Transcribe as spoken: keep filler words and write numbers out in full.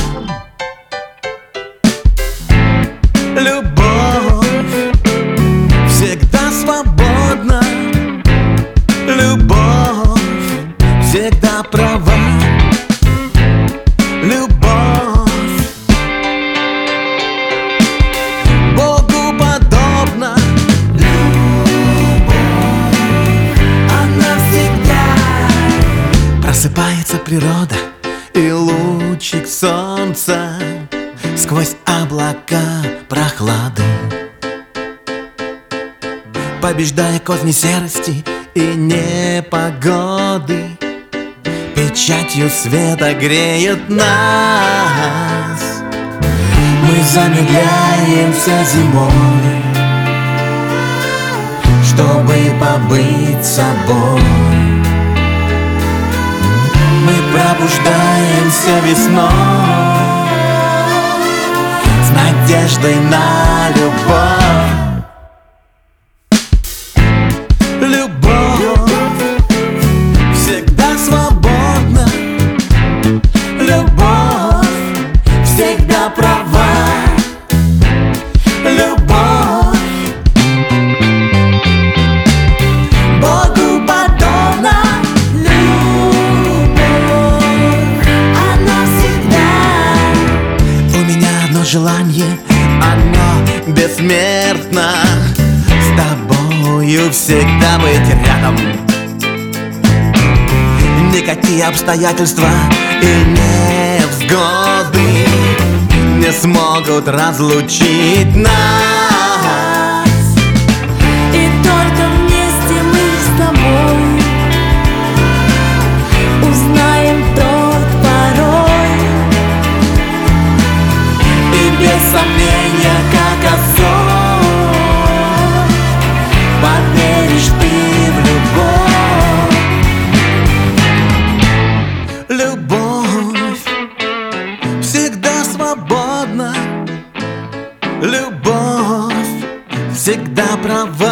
Любовь всегда свободна, любовь всегда права, любовь Богу подобна, любовь, она всегда. Просыпается природа, и лучик солнца сквозь облака прохлады, побеждая козни серости и непогоды, печатью света греет нас. Мы замедляемся зимой, чтобы побыть собой. Мы пробуждаемся весной с надеждой на любовь. Любовь всегда свободна, любовь всегда права, любовь Богу подобна, любовь, она всегда. У меня одно желание, оно бессмертно: с тобою всегда быть рядом. Никакие обстоятельства и невзгоды не смогут разлучить нас. И только вместе мы с тобой узнаем тот порой, И без сомнения, как азот, поверишь ты в любовь. Любовь всегда свободна, любовь всегда права.